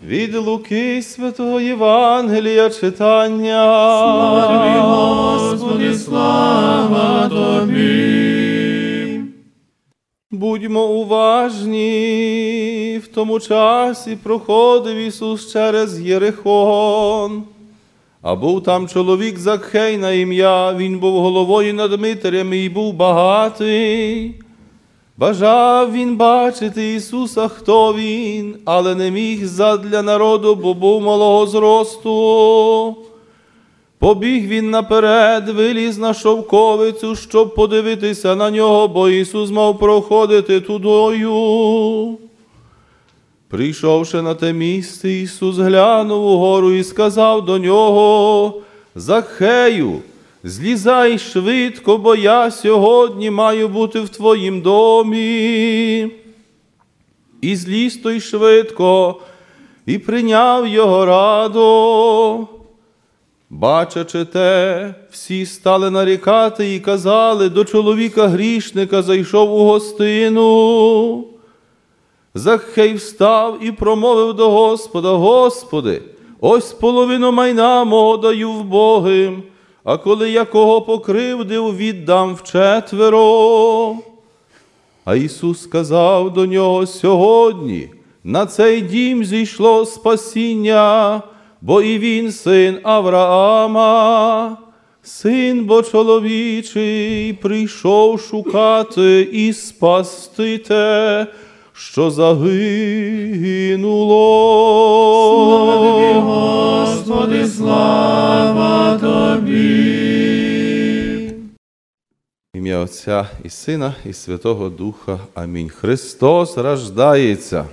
Від Луки Святого Євангелія читання. Слава Тобі, Господи, слава Тобі. Будьмо уважні. В тому часі проходив Ісус через Єрихон. А був там чоловік Закхей на ім'я, він був головою над митарями і був багатий. Бажав він бачити Ісуса, хто він, але не міг задля народу, бо був малого зросту. Побіг він наперед, виліз на шовковицю, щоб подивитися на нього, бо Ісус мав проходити тудою. Прийшовши на те місце, Ісус глянув угору і сказав до нього: «Закхею, злізай швидко, бо я сьогодні маю бути в твоїм домі». І зліз той швидко, і прийняв його радо. Бачачи те, всі стали нарікати і казали: до чоловіка грішника зайшов у гостину. Закхей встав і промовив до Господа: «Господи, ось половину майна мого даю вбогим, а коли я кого покривдив, віддам вчетверо». А Ісус сказав до нього: «Сьогодні на цей дім зійшло спасіння, бо і він син Авраама, син бо чоловічий прийшов шукати і спасти те, що загинуло». Слава Тобі, Господи, слава Тобі. В ім'я Отця і Сина, і Святого Духа. Амінь. Христос рождається.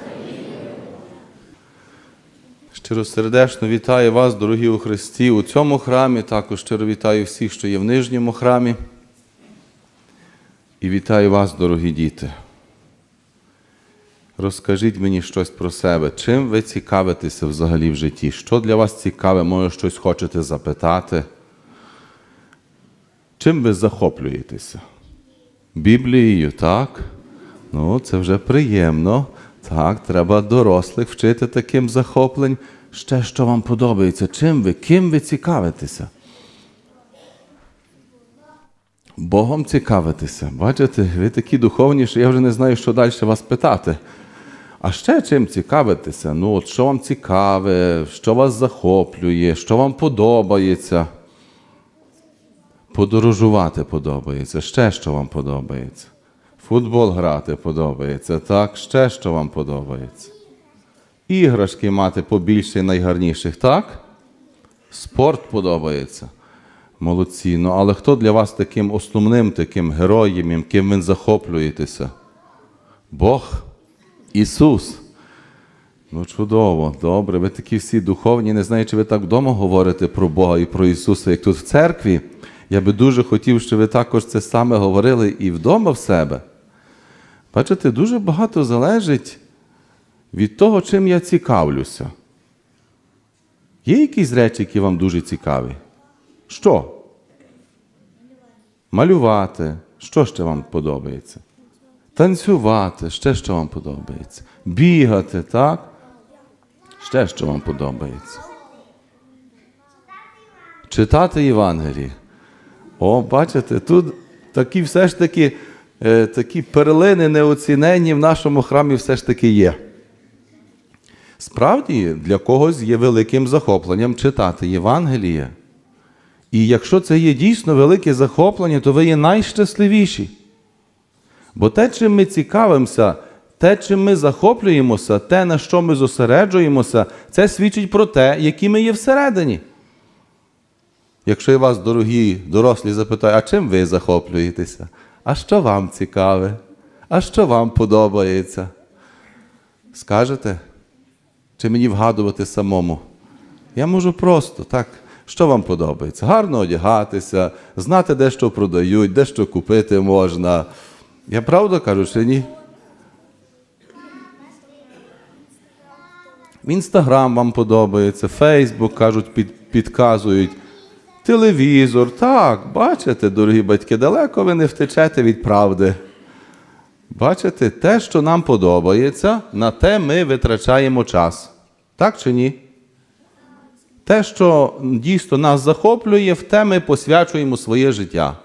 Щиросердечно вітаю вас, дорогі у Христі, у цьому храмі. Також щиро вітаю всіх, що є в нижньому храмі. І вітаю вас, дорогі діти. Розкажіть мені щось про себе. Чим ви цікавитеся взагалі в житті? Що для вас цікаве? Може, щось хочете запитати? Чим ви захоплюєтеся? Біблією, так? Ну, це вже приємно. Так, треба дорослих вчити таким захоплень. Ще що вам подобається? Чим ви? Ким ви цікавитеся? Богом цікавитеся. Бачите, ви такі духовні, що я вже не знаю, що далі вас питати. А ще чим цікавитеся? Ну, от що вам цікаве, що вас захоплює, що вам подобається? Подорожувати подобається. Ще що вам подобається? Футбол грати подобається, так? Ще що вам подобається? Іграшки мати побільше і найгарніших, так? Спорт подобається. Молодці. Ну, але хто для вас таким основним, таким героєм, ким ви захоплюєтеся? Бог? Ісус? Ну, чудово, добре. Ви такі всі духовні. Не знаю, чи ви так вдома говорите про Бога і про Ісуса, як тут в церкві. Я би дуже хотів, щоб ви також це саме говорили і вдома в себе. Бачите, дуже багато залежить від того, чим я цікавлюся. Є якісь речі, які вам дуже цікаві? Що? Малювати. Що ще вам подобається? Танцювати. Ще що вам подобається? Бігати, так? Ще що вам подобається? Читати Євангеліє. О, бачите, тут такі все ж таки, такі перлини неоцінені в нашому храмі все ж таки є. Справді, для когось є великим захопленням читати Євангеліє. І якщо це є дійсно велике захоплення, то ви є найщасливіші. Бо те, чим ми цікавимося, те, чим ми захоплюємося, те, на що ми зосереджуємося, це свідчить про те, які ми є всередині. Якщо я вас, дорогі дорослі, запитаю, а чим ви захоплюєтеся? А що вам цікаве? А що вам подобається? Скажете? Чи мені вгадувати самому? Я можу просто, так. Що вам подобається? Гарно одягатися, знати, де що продають, де що купити можна. Я правду кажу, чи ні? Інстаграм вам подобається, Фейсбук, кажуть, підказують. Телевізор, так, бачите, дорогі батьки, далеко ви не втечете від правди. Бачите, те, що нам подобається, на те ми витрачаємо час. Так чи ні? Те, що дійсно нас захоплює, в те ми посвячуємо своє життя.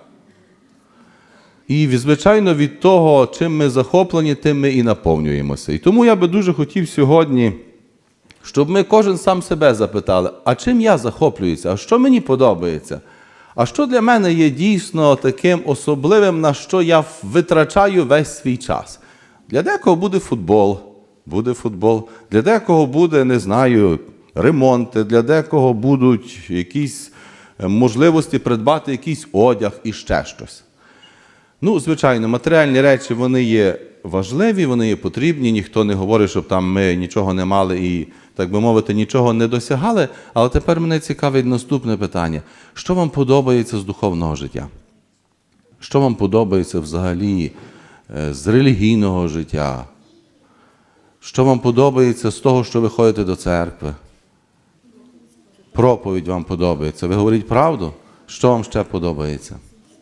І, звичайно, від того, чим ми захоплені, тим ми і наповнюємося. І тому я би дуже хотів сьогодні, щоб ми кожен сам себе запитали, а чим я захоплююся, а що мені подобається? А що для мене є дійсно таким особливим, на що я витрачаю весь свій час? Для декого буде футбол. Для декого буде, не знаю, ремонти, для декого будуть якісь можливості придбати якийсь одяг і ще щось. Ну, звичайно, матеріальні речі, вони є важливі, вони є потрібні, ніхто не говорить, щоб там ми нічого не мали і, так би мовити, нічого не досягали, але тепер мене цікавить наступне питання. Що вам подобається з духовного життя? Що вам подобається взагалі з релігійного життя? Що вам подобається з того, що ви ходите до церкви? Проповідь вам подобається. Ви говорите правду? Що вам ще подобається?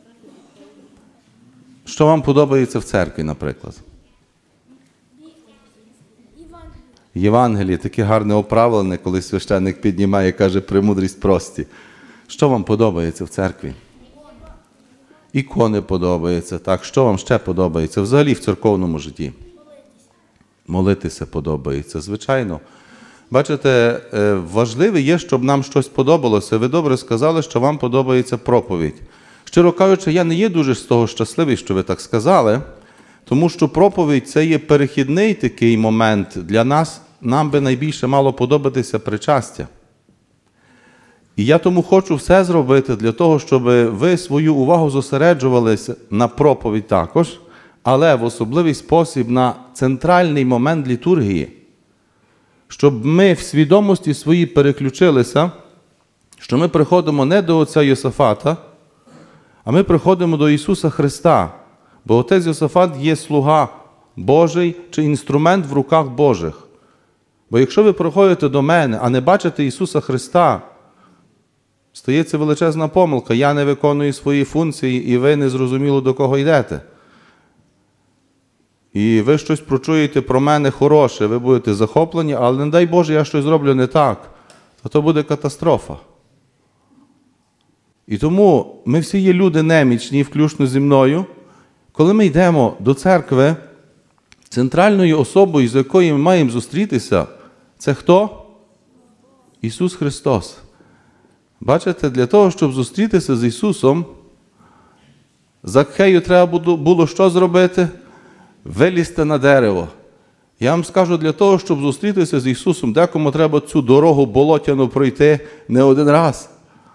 Що вам подобається в церкві, наприклад? Євангеліє, таке гарне оправлене, коли священник піднімає і каже «премудрість прості». Що вам подобається в церкві? Ікони подобаються. Так, що вам ще подобається взагалі в церковному житті? Молитися подобається, звичайно. Бачите, важливе є, щоб нам щось подобалося. Ви добре сказали, що вам подобається проповідь. Щиро кажучи, я не є дуже з того щасливий, що ви так сказали, тому що проповідь – це є перехідний такий момент для нас. Нам би найбільше мало подобатися причастя. І я тому хочу все зробити для того, щоб ви свою увагу зосереджувалися на проповідь також, але в особливий спосіб на центральний момент літургії. Щоб ми в свідомості своїй переключилися, що ми приходимо не до отця Йосафата, а ми приходимо до Ісуса Христа. Бо отець Йосафат є слуга Божий чи інструмент в руках Божих. Бо якщо ви приходите до мене, а не бачите Ісуса Христа, стається величезна помилка. Я не виконую свої функції, і ви не зрозуміло, до кого йдете. І ви щось прочуєте про мене хороше, ви будете захоплені, але не дай Боже, я щось зроблю не так, то це буде катастрофа. І тому ми всі є люди немічні, включно зі мною. Коли ми йдемо до церкви, центральною особою, з якою ми маємо зустрітися, це хто? Ісус Христос. Бачите, для того, щоб зустрітися з Ісусом, Закхею треба було що зробити? Вилізти на дерево. Я вам скажу, для того, щоб зустрітися з Ісусом, декому треба цю дорогу болотяну пройти не один раз.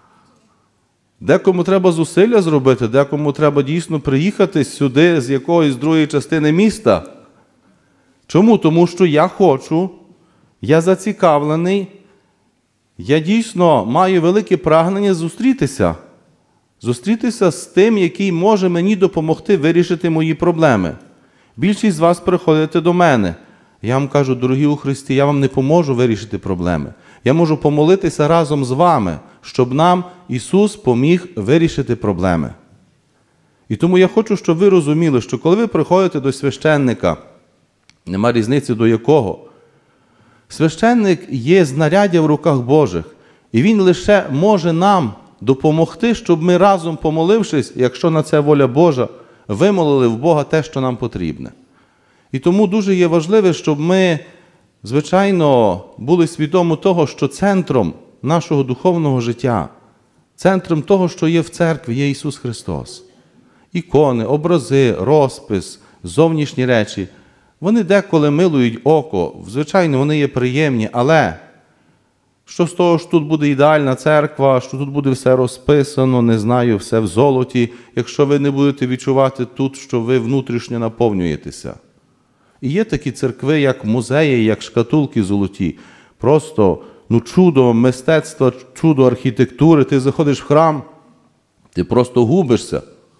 Декому треба зусилля зробити, декому треба дійсно приїхати сюди з якоїсь другої частини міста. Чому? Тому що я хочу, я зацікавлений, я дійсно маю велике прагнення зустрітися. Зустрітися з тим, який може мені допомогти вирішити мої проблеми. Більшість з вас приходите до мене. Я вам кажу, дорогі у Христі, я вам не поможу вирішити проблеми. Я можу помолитися разом з вами, щоб нам Ісус поміг вирішити проблеми. І тому я хочу, щоб ви розуміли, що коли ви приходите до священника, нема різниці до якого, священник є знаряддя в руках Божих, і він лише може нам допомогти, щоб ми разом помолившись, якщо на це воля Божа, вимолили в Бога те, що нам потрібне. І тому дуже є важливо, щоб ми, звичайно, були свідомі того, що центром нашого духовного життя, центром того, що є в церкві, є Ісус Христос. Ікони, образи, розпис, зовнішні речі, вони деколи милують око, звичайно, вони є приємні, але що з того, що тут буде ідеальна церква, що тут буде все розписано, не знаю, все в золоті, якщо ви не будете відчувати тут, що ви внутрішньо наповнюєтеся. І є такі церкви, як музеї, як шкатулки золоті. Просто чудо мистецтва, чудо архітектури. Ти заходиш в храм, ти просто губишся.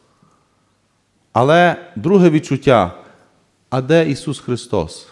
Але друге відчуття, а де Ісус Христос?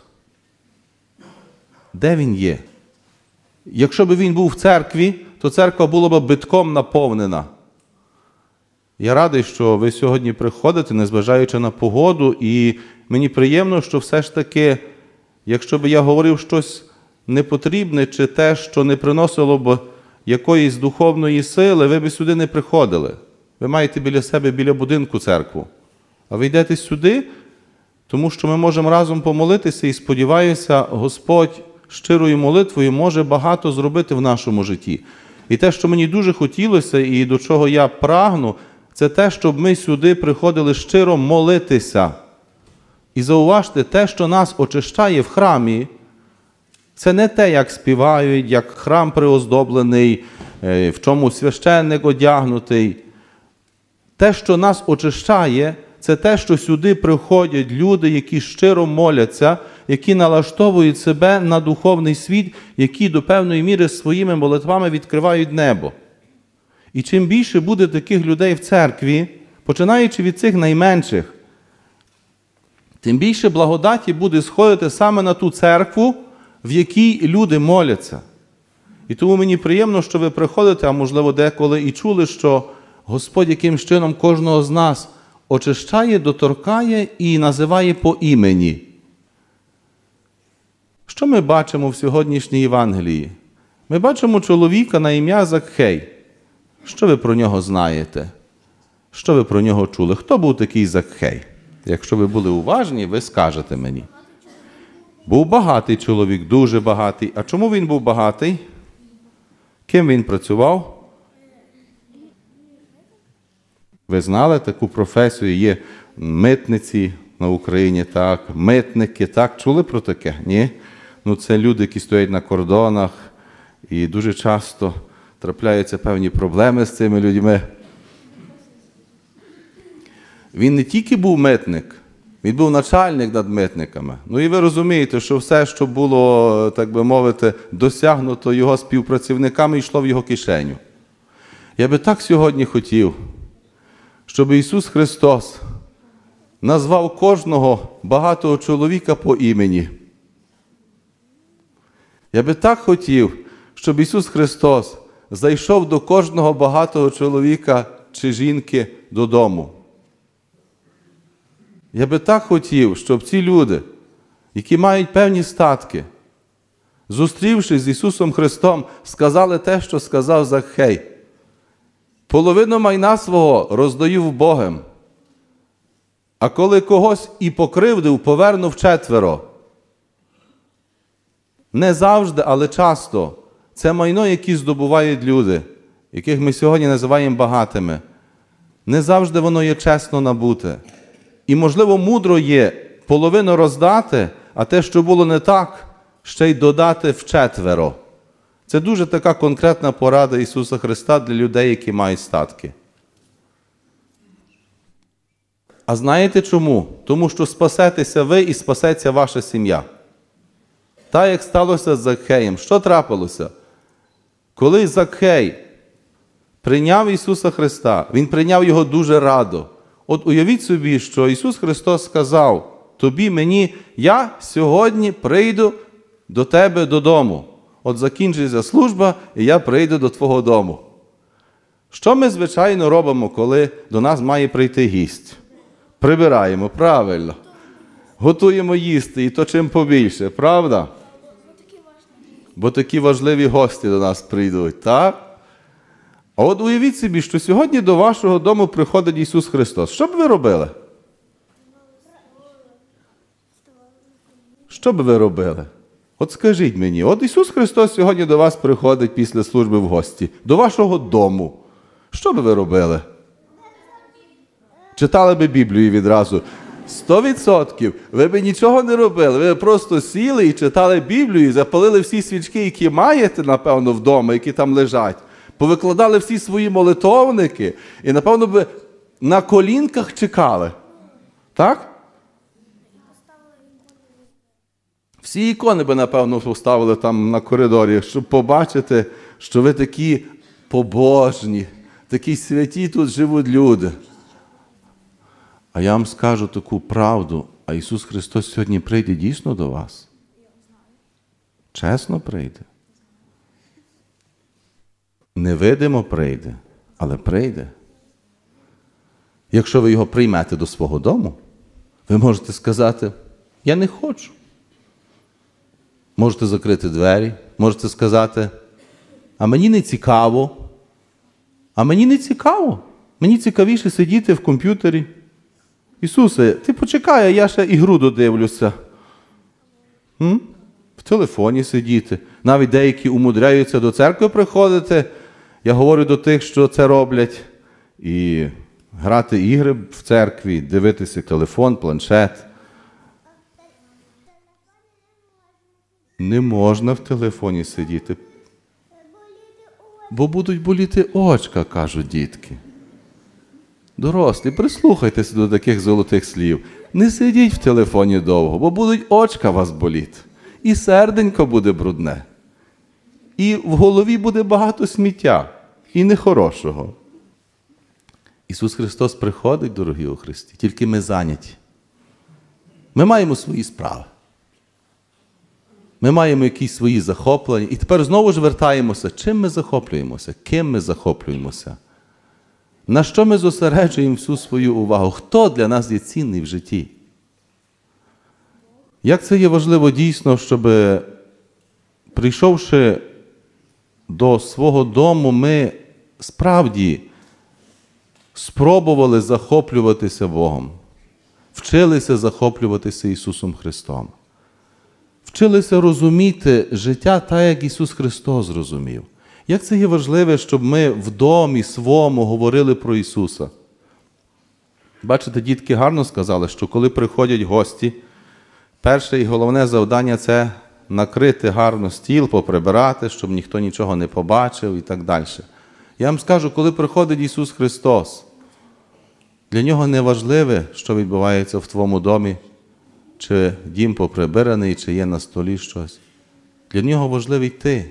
Де Він є? Якщо б Він був в церкві, то церква була б битком наповнена. Я радий, що ви сьогодні приходите, незважаючи на погоду, і мені приємно, що все ж таки, якщо б я говорив щось непотрібне чи те, що не приносило б якоїсь духовної сили, ви б сюди не приходили. Ви маєте біля себе, біля будинку церкву. А ви йдете сюди, тому що ми можемо разом помолитися і, сподіваюся, Господь щирою молитвою може багато зробити в нашому житті. І те, що мені дуже хотілося і до чого я прагну, це те, щоб ми сюди приходили щиро молитися. І зауважте, те, що нас очищає в храмі, це не те, як співають, як храм приоздоблений, в чому священник одягнутий. Те, що нас очищає, це те, що сюди приходять люди, які щиро моляться, які налаштовують себе на духовний світ, які до певної міри своїми молитвами відкривають небо. І чим більше буде таких людей в церкві, починаючи від цих найменших, тим більше благодаті буде сходити саме на ту церкву, в якій люди моляться. І тому мені приємно, що ви приходите, а можливо деколи і чули, що Господь якимсь чином кожного з нас очищає, доторкає і називає по імені. Що ми бачимо в сьогоднішній Євангелії? Ми бачимо чоловіка на ім'я Закхей. Що ви про нього знаєте? Що ви про нього чули? Хто був такий Закхей? Якщо ви були уважні, ви скажете мені. Був багатий чоловік, дуже багатий. А чому він був багатий? Ким він працював? Ви знали таку професію? Є митниці на Україні, так, митники, так, чули про таке? Ні? Ну, це люди, які стоять на кордонах, і дуже часто трапляються певні проблеми з цими людьми. Він не тільки був митник, він був начальник над митниками. Ну і ви розумієте, що все, що було, так би мовити, досягнуто його співпрацівниками, йшло в його кишеню. Я би так сьогодні хотів, щоб Ісус Христос назвав кожного багатого чоловіка по імені. Я би так хотів, щоб Ісус Христос зайшов до кожного багатого чоловіка чи жінки додому. Я би так хотів, щоб ці люди, які мають певні статки, зустрівшись з Ісусом Христом, сказали те, що сказав Закхей. Половину майна свого роздаю вбогим, а коли когось і покривдив, повернув четверо. Не завжди, але часто. Це майно, яке здобувають люди, яких ми сьогодні називаємо багатими. Не завжди воно є чесно набуте. І, можливо, мудро є половину роздати, а те, що було не так, ще й додати вчетверо. Це дуже така конкретна порада Ісуса Христа для людей, які мають статки. А знаєте чому? Тому що спасетеся ви і спасеться ваша сім'я. Так, як сталося з Закхеєм. Що трапилося? Коли Закхей прийняв Ісуса Христа, він прийняв Його дуже радо. От уявіть собі, що Ісус Христос сказав тобі, мені, я сьогодні прийду до тебе додому. От закінчиться служба, і я прийду до твого дому. Що ми, звичайно, робимо, коли до нас має прийти гість? Прибираємо, правильно. Готуємо їсти, і то чим побільше, правда? Бо такі важливі гості до нас прийдуть, так? А от уявіть собі, що сьогодні до вашого дому приходить Ісус Христос. Що б ви робили? Що б ви робили? От скажіть мені, от Ісус Христос сьогодні до вас приходить після служби в гості, до вашого дому. Що б ви робили? Читали би Біблію відразу. 100%. Ви б нічого не робили. Ви просто сіли і читали Біблію, і запалили всі свічки, які маєте, напевно, вдома, які там лежать. Повикладали всі свої молитовники і, напевно, би на колінках чекали. Так? Всі ікони би, напевно, поставили там на коридорі, щоб побачити, що ви такі побожні, такі святі тут живуть люди. А я вам скажу таку правду, а Ісус Христос сьогодні прийде дійсно до вас. Чесно прийде. Невидимо прийде, але прийде. Якщо ви його приймете до свого дому, ви можете сказати, я не хочу. Можете закрити двері, можете сказати, а мені не цікаво. А мені не цікаво. Мені цікавіше сидіти в комп'ютері. Ісусе, ти почекай, а я ще ігру додивлюся. В телефоні сидіти. Навіть деякі умудряються до церкви приходити. Я говорю до тих, що це роблять. І грати ігри в церкві, дивитися телефон, планшет. Не можна в телефоні сидіти. Бо будуть боліти очка, кажуть дітки. Дорослі, прислухайтеся до таких золотих слів. Не сидіть в телефоні довго, бо будуть очка вас боліти. І серденько буде брудне. І в голові буде багато сміття. І нехорошого. Ісус Христос приходить, дорогі у Христі, тільки ми зайняті. Ми маємо свої справи. Ми маємо якісь свої захоплення. І тепер знову ж вертаємося. Чим ми захоплюємося? Ким ми захоплюємося? На що ми зосереджуємо всю свою увагу? Хто для нас є цінний в житті? Як це є важливо дійсно, щоб, прийшовши до свого дому, ми справді спробували захоплюватися Богом. Вчилися захоплюватися Ісусом Христом. Вчилися розуміти життя так, як Ісус Христос зрозумів. Як це є важливо, щоб ми в домі своєму говорили про Ісуса. Бачите, дітки гарно сказали, що коли приходять гості, перше і головне завдання – це накрити гарно стіл, поприбирати, щоб ніхто нічого не побачив і так далі. Я вам скажу, коли приходить Ісус Христос, для Нього не важливе, що відбувається в твоєму домі, чи дім поприбираний, чи є на столі щось. Для Нього важливий ти.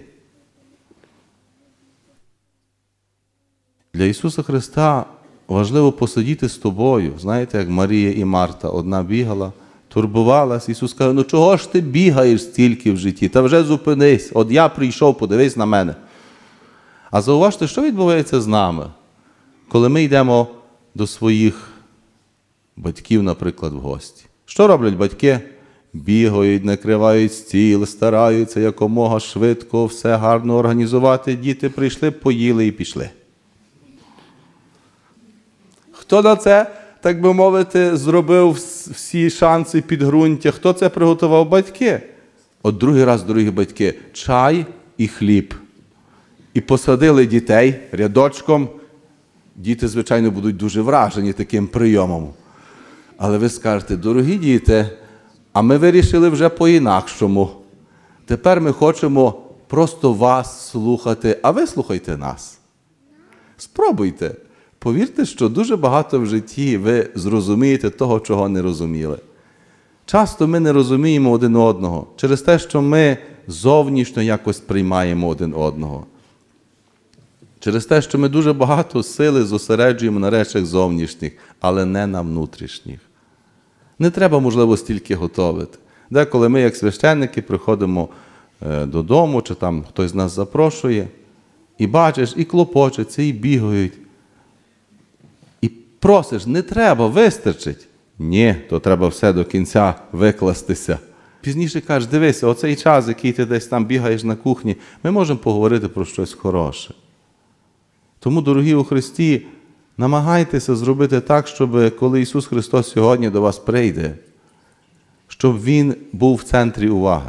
Для Ісуса Христа важливо посидіти з тобою. Знаєте, як Марія і Марта, одна бігала, турбувалась. Ісус каже, ну чого ж ти бігаєш стільки в житті? Та вже зупинись, от я прийшов, подивись на мене. А зауважте, що відбувається з нами, коли ми йдемо до своїх батьків, наприклад, в гості. Що роблять батьки? Бігають, накривають стіл, стараються якомога швидко все гарно організувати. Діти прийшли, поїли і пішли. Хто на це, так би мовити, зробив всі шанси підґрунтя? Хто це приготував? Батьки. От другий раз, дорогі батьки, чай і хліб. І посадили дітей рядочком. Діти, звичайно, будуть дуже вражені таким прийомом. Але ви скажете, дорогі діти, а ми вирішили вже по-інакшому. Тепер ми хочемо просто вас слухати, а ви слухайте нас. Спробуйте. Повірте, що дуже багато в житті ви зрозумієте того, чого не розуміли. Часто ми не розуміємо один одного через те, що ми зовнішньо якось приймаємо один одного. Через те, що ми дуже багато сили зосереджуємо на речах зовнішніх, але не на внутрішніх. Не треба, можливо, стільки готувати. Деколи ми, як священники, приходимо додому, чи там хтось нас запрошує, і бачиш, і клопочуться, і бігають. І просиш, не треба, вистачить. Ні, то треба все до кінця викластися. Пізніше кажеш, дивися, оцей час, який ти десь там бігаєш на кухні, ми можемо поговорити про щось хороше. Тому, дорогі у Христі, намагайтеся зробити так, щоб коли Ісус Христос сьогодні до вас прийде, щоб Він був в центрі уваги.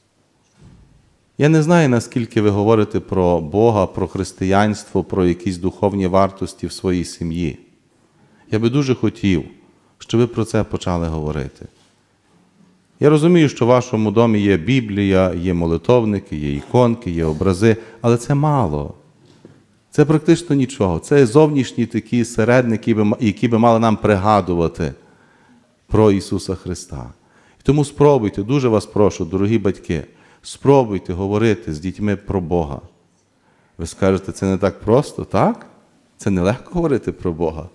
Я не знаю, наскільки ви говорите про Бога, про християнство, про якісь духовні вартості в своїй сім'ї. Я би дуже хотів, щоб ви про це почали говорити. Я розумію, що в вашому домі є Біблія, є молитовники, є іконки, є образи, але це мало. Це практично нічого. Це зовнішні такі середники, які би мали нам пригадувати про Ісуса Христа. І тому спробуйте, дуже вас прошу, дорогі батьки, спробуйте говорити з дітьми про Бога. Ви скажете, це не так просто, так? Це не легко говорити про Бога.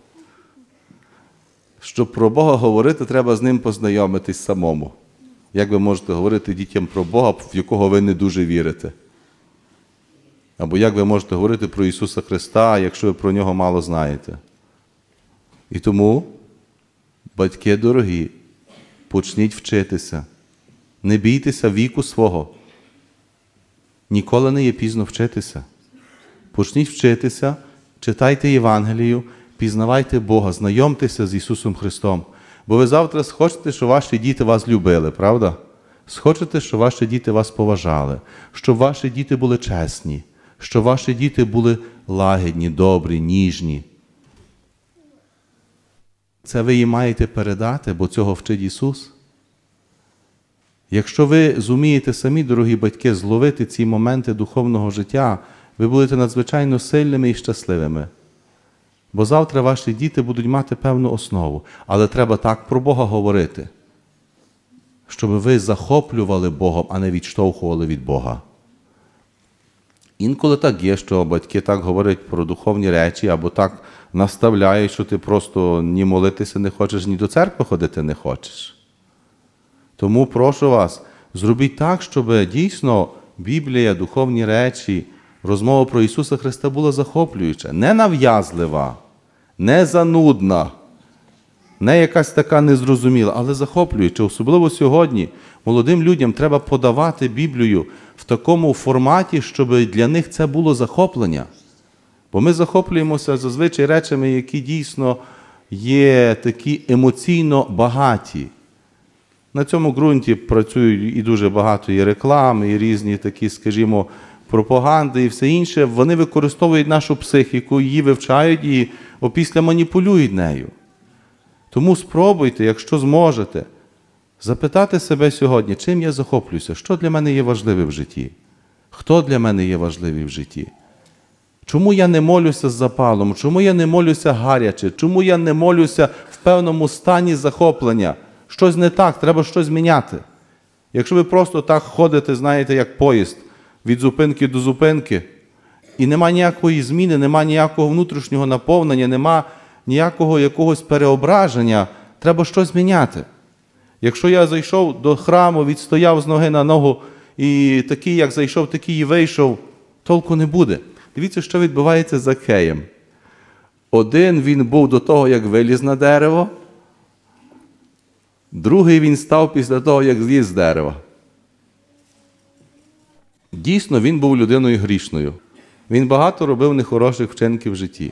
Щоб про Бога говорити, треба з Ним познайомитись самому. Як ви можете говорити дітям про Бога, в якого ви не дуже вірите? Або як ви можете говорити про Ісуса Христа, якщо ви про Нього мало знаєте? І тому, батьки дорогі, почніть вчитися. Не бійтеся віку свого. Ніколи не є пізно вчитися. Почніть вчитися, читайте Євангелію, пізнавайте Бога, знайомтеся з Ісусом Христом. Бо ви завтра схочете, щоб ваші діти вас любили, правда? Схочете, щоб ваші діти вас поважали, щоб ваші діти були чесні, щоб ваші діти були лагідні, добрі, ніжні. Це ви їм маєте передати, бо цього вчить Ісус. Якщо ви зумієте самі, дорогі батьки, зловити ці моменти духовного життя, ви будете надзвичайно сильними і щасливими. Бо завтра ваші діти будуть мати певну основу. Але треба так про Бога говорити, щоб ви захоплювали Богом, а не відштовхували від Бога. Інколи так є, що батьки так говорять про духовні речі, або так наставляють, що ти просто ні молитися не хочеш, ні до церкви ходити не хочеш. Тому прошу вас, зробіть так, щоб дійсно Біблія, духовні речі, розмова про Ісуса Христа була захоплююча, не нав'язлива, не занудна, не якась така незрозуміла, але захоплююча. Особливо сьогодні молодим людям треба подавати Біблію в такому форматі, щоб для них це було захоплення. Бо ми захоплюємося зазвичай речами, які дійсно є такі емоційно багаті. На цьому ґрунті працюють і дуже багато і реклами, і різні такі, скажімо, пропаганди і все інше. Вони використовують нашу психіку, її вивчають і опісля маніпулюють нею. Тому спробуйте, якщо зможете, запитати себе сьогодні, чим я захоплююся, що для мене є важливе в житті, хто для мене є важливий в житті. Чому я не молюся з запалом, чому я не молюся гаряче, чому я не молюся в певному стані захоплення. Щось не так, треба щось міняти. Якщо ви просто так ходите, знаєте, як поїзд, від зупинки до зупинки, і нема ніякої зміни, нема ніякого внутрішнього наповнення, нема ніякого якогось переображення, треба щось міняти. Якщо я зайшов до храму, відстояв з ноги на ногу, і такий, як зайшов, такий і вийшов, толку не буде. Дивіться, що відбувається з Закхеєм. Один він був до того, як виліз на дерево, другий він став після того, як зліз з дерева. Дійсно, він був людиною грішною. Він багато робив нехороших вчинків в житті.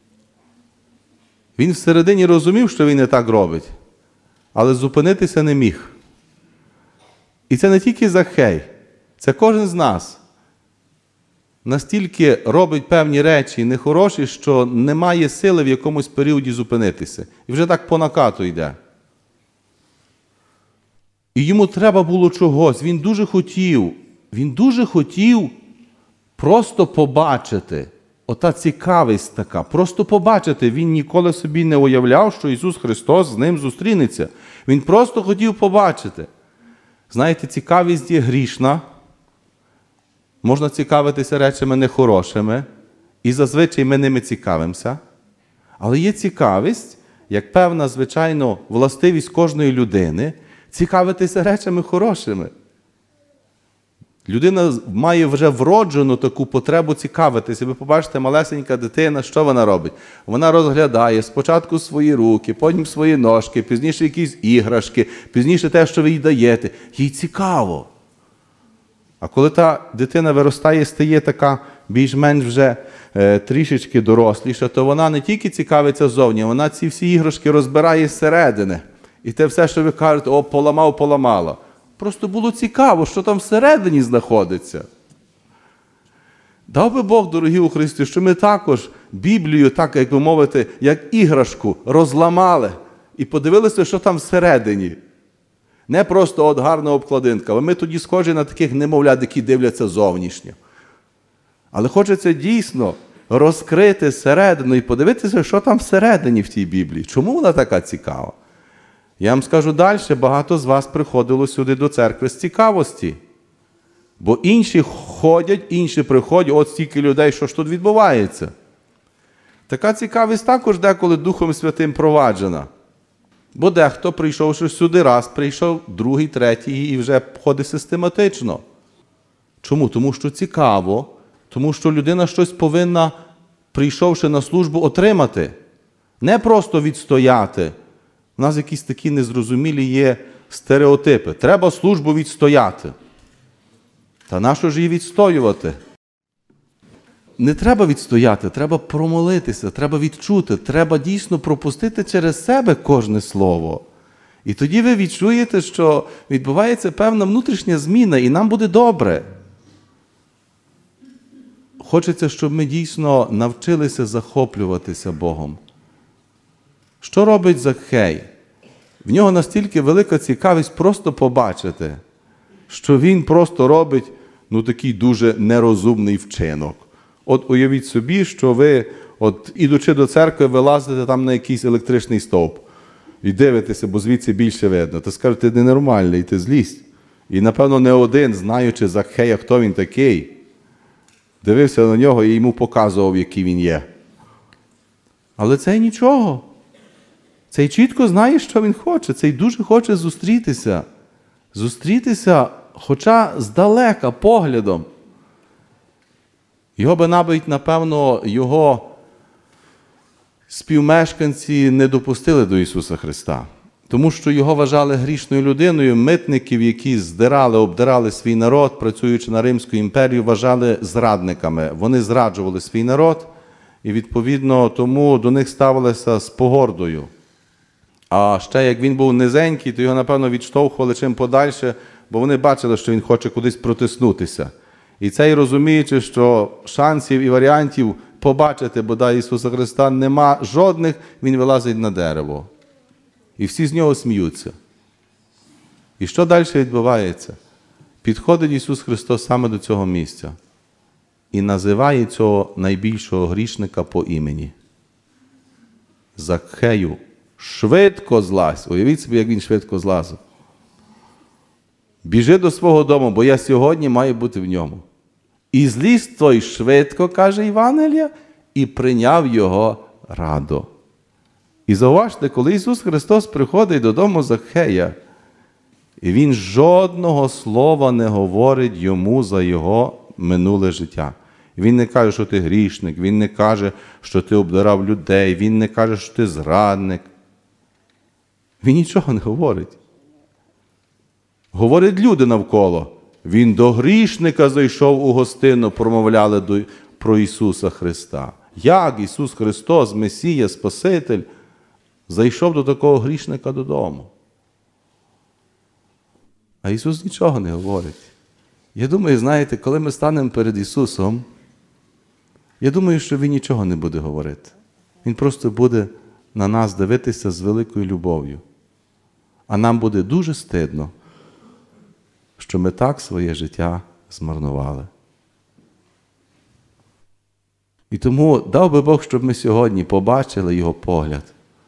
Він всередині розумів, що він не так робить, але зупинитися не міг. І це не тільки Закхей, це кожен з нас. Настільки робить певні речі нехороші, що немає сили в якомусь періоді зупинитися. І вже так по накату йде. І йому треба було чогось. Він дуже хотів просто побачити. Ота цікавість така. Просто побачити. Він ніколи собі не уявляв, що Ісус Христос з ним зустрінеться. Він просто хотів побачити. Знаєте, цікавість є грішна. Можна цікавитися речами нехорошими. І зазвичай ми ними цікавимося. Але є цікавість, як певна, звичайно, властивість кожної людини, цікавитися речами хорошими. Людина має вже вроджену таку потребу цікавитися. Ви побачите, малесенька дитина, що вона робить? Вона розглядає спочатку свої руки, потім свої ножки, пізніше якісь іграшки, пізніше те, що ви їй даєте. Їй цікаво. А коли та дитина виростає, стає така більш-менш вже трішечки доросліша, то вона не тільки цікавиться ззовні, вона ці всі іграшки розбирає зсередини. І те все, що ви кажете, о, поламала. Просто було цікаво, що там всередині знаходиться. Дав би Бог, дорогі у Христі, що ми також Біблію, так, як би мовити, як іграшку розламали і подивилися, що там всередині. Не просто от гарна обкладинка, але ми тоді схожі на таких немовлят, які дивляться зовнішньо. Але хочеться дійсно розкрити середину і подивитися, що там всередині в тій Біблії. Чому вона така цікава? Я вам скажу далі, багато з вас приходило сюди до церкви з цікавості. Бо інші ходять, інші приходять, от стільки людей, що ж тут відбувається. Така цікавість також деколи Духом Святим проваджена. Бо дехто, прийшовши сюди раз, прийшов другий, третій і вже ходить систематично. Чому? Тому що цікаво, тому що людина щось повинна, прийшовши на службу, отримати. Не просто відстояти. У нас якісь такі незрозумілі є стереотипи. Треба службу відстояти. Та нащо ж її відстоювати? Не треба відстояти, треба промолитися, треба відчути, треба дійсно пропустити через себе кожне слово. І тоді ви відчуєте, що відбувається певна внутрішня зміна, і нам буде добре. Хочеться, щоб ми дійсно навчилися захоплюватися Богом. Що робить Закхей? В нього настільки велика цікавість просто побачити, що він просто робить такий дуже нерозумний вчинок. От уявіть собі, що ви, ідучи до церкви, вилазите там на якийсь електричний стовп і дивитеся, бо звідси більше видно. То скажете, ти ненормальний, ти злість. І, напевно, не один, знаючи Закхея, хто він такий, дивився на нього і йому показував, який він є. Але цей нічого. Цей чітко знає, що він хоче. Цей дуже хоче зустрітися. Зустрітися, хоча здалека, поглядом. Його би навіть, напевно, його співмешканці не допустили до Ісуса Христа. Тому що його вважали грішною людиною, митників, які здирали, обдирали свій народ, працюючи на Римську імперію, вважали зрадниками. Вони зраджували свій народ, і, відповідно, тому до них ставилися з погордою. А ще, як він був низенький, то його, напевно, відштовхували чим подальше, бо вони бачили, що він хоче кудись протиснутися. І цей, розуміючи, що шансів і варіантів побачити бодай Ісуса Христа нема жодних, він вилазить на дерево. І всі з нього сміються. І що далі відбувається? Підходить Ісус Христос саме до цього місця і називає цього найбільшого грішника по імені. Закхею, швидко злазь. Уявіть собі, як він швидко злазив. Біжи до свого дому, бо я сьогодні маю бути в ньому. І зліз той швидко, каже Євангелія, і прийняв його радо. І зауважте, коли Ісус Христос приходить додому Закхея, і Він жодного слова не говорить йому за його минуле життя. Він не каже, що ти грішник, Він не каже, що ти обдирав людей, Він не каже, що ти зрадник. Він нічого не говорить. Говорять люди навколо. Він до грішника зайшов у гостину, промовляли про Ісуса Христа. Як Ісус Христос, Месія, Спаситель, зайшов до такого грішника додому? А Ісус нічого не говорить. Я думаю, знаєте, коли ми станемо перед Ісусом, я думаю, що Він нічого не буде говорити. Він просто буде на нас дивитися з великою любов'ю. А нам буде дуже стидно, що ми так своє життя змарнували. І тому дав би Бог, щоб ми сьогодні побачили Його погляд.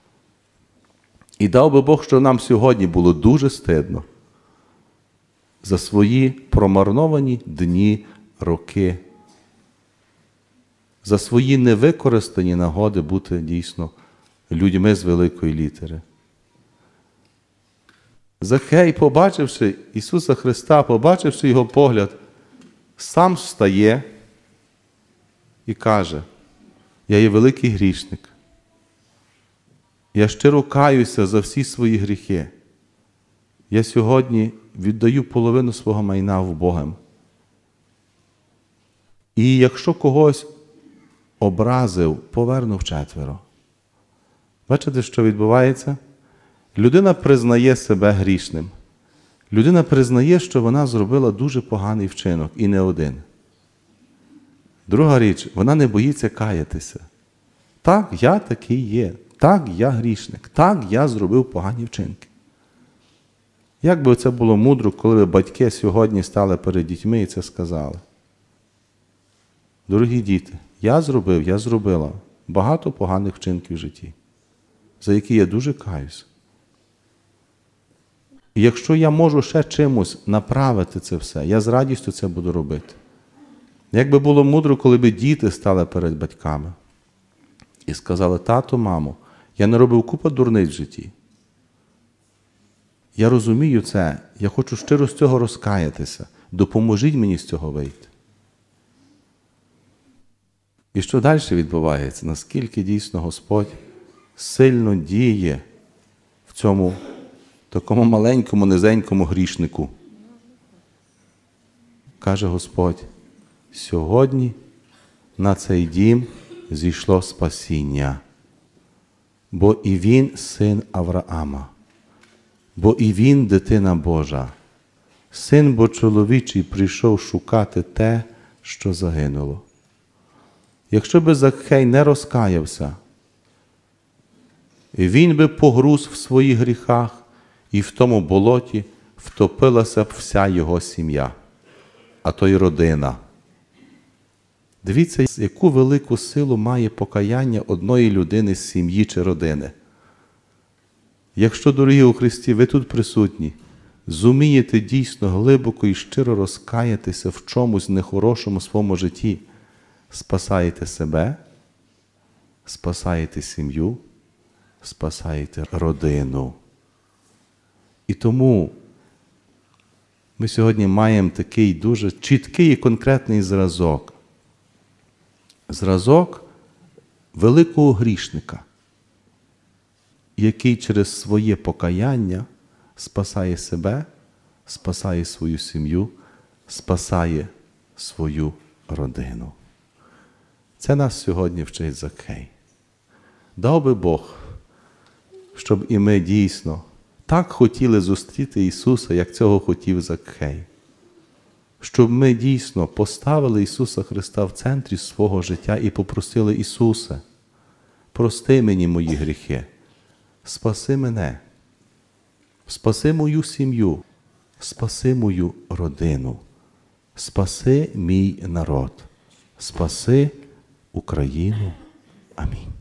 І дав би Бог, щоб нам сьогодні було дуже стидно за свої промарновані дні, роки, за свої невикористані нагоди бути дійсно людьми з великої літери. Закхей, побачивши Ісуса Христа, побачивши Його погляд, сам встає і каже: я є великий грішник. Я щиро каюся за всі свої гріхи. Я сьогодні віддаю половину свого майна в Бога. І якщо когось образив, поверну вчетверо. Бачите, що відбувається? Людина признає себе грішним. Людина признає, що вона зробила дуже поганий вчинок, і не один. Друга річ, вона не боїться каятися. Так, я такий є. Так, я грішник. Так, я зробив погані вчинки. Як би це було мудро, коли б батьки сьогодні стали перед дітьми і це сказали? Дорогі діти, я зробила багато поганих вчинків в житті, за які я дуже каюсь. І якщо я можу ще чимось направити це все, я з радістю це буду робити. Як би було мудро, коли б діти стали перед батьками і сказали: тато, мамо, я не робив купу дурниць в житті. Я розумію це, я хочу щиро з цього розкаятися. Допоможіть мені з цього вийти. І що далі відбувається? Наскільки дійсно Господь сильно діє в цьому такому маленькому, низенькому грішнику. каже Господь, сьогодні на цей дім зійшло спасіння, бо і він син Авраама, бо і він дитина Божа, син бо чоловічий прийшов шукати те, що загинуло. Якщо би Закхей не розкаявся, він би погруз в своїх гріхах, і в тому болоті втопилася б вся його сім'я, а то й родина. Дивіться, яку велику силу має покаяння одної людини з сім'ї чи родини. Якщо, дорогі у Христі, ви тут присутні, зумієте дійсно глибоко і щиро розкаятися в чомусь нехорошому своєму житті, спасаєте себе, спасаєте сім'ю, спасаєте родину. І тому ми сьогодні маємо такий дуже чіткий і конкретний зразок. Зразок великого грішника, який через своє покаяння спасає себе, спасає свою сім'ю, спасає свою родину. Це нас сьогодні вчить Закхей. Дав би Бог, щоб і ми дійсно так хотіли зустріти Ісуса, як цього хотів Закхей. Щоб ми дійсно поставили Ісуса Христа в центрі свого життя і попросили Ісуса, прости мені мої гріхи, спаси мене, спаси мою сім'ю, спаси мою родину, спаси мій народ, спаси Україну. Амінь.